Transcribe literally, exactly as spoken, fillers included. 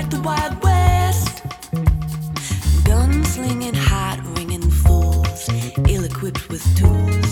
like the Wild West. Gunslinging, heart ringing fools, ill equipped with tools.